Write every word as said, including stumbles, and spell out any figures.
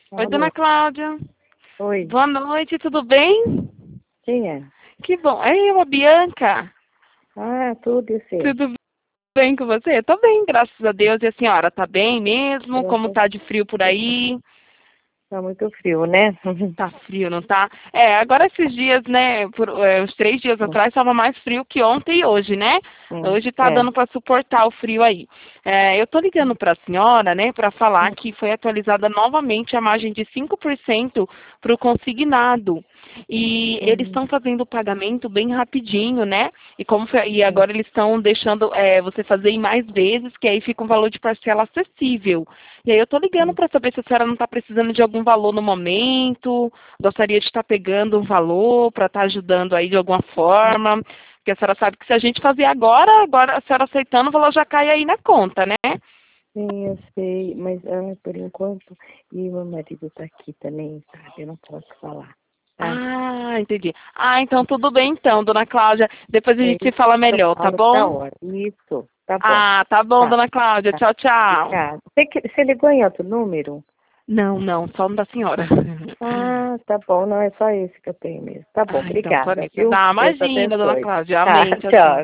Oi, Alô? dona Cláudia. Oi, Boa noite, tudo bem? quem é? Que bom. É eu, a Bianca. Ah, tudo e você? Tudo bem com você? Tô bem, graças a Deus. E a senhora, tá bem mesmo? Como Graças tá de frio por aí? Tá muito frio, né? Tá frio, não tá? É, agora esses dias, né, por, é, uns três dias atrás estava mais frio que ontem e hoje, né? Hum, Hoje tá é. dando para suportar o frio aí. É, eu tô ligando para a senhora, né, para falar que foi atualizada novamente a margem de cinco por cento para o consignado. E eles Uhum, estão fazendo o pagamento bem rapidinho, né? E, como foi- e é. agora eles estão deixando é, você fazer em mais vezes, que aí fica um valor de parcela acessível. E aí eu tô ligando Hum. para saber se a senhora não está precisando de algum valor no momento, gostaria de estar pegando um valor para estar ajudando aí de alguma forma. Porque a senhora sabe que se a gente fazer agora, agora a senhora aceitando, o valor já cai aí na conta, né? Sim, eu sei, mas ah, por enquanto, e meu marido tá aqui também, sabe? Eu não posso falar, tá? Ah, entendi. Ah, então tudo bem então, dona Cláudia. Depois a É gente se isso fala que eu melhor, tá falo da bom? hora. Isso, tá bom. Ah, tá bom, Tá, dona Cláudia. tá. Tchau, tchau. Obrigada. Você, que- você ligou em outro número? Não, não, só um da senhora. Ah, tá bom. Não, é só esse que eu tenho mesmo. Tá bom, Ah, então só obrigada, nisso. viu? Dá, Deus imagina, dona abençoe. Cláudia. Tá, Amém. Tchau, tchau. tchau.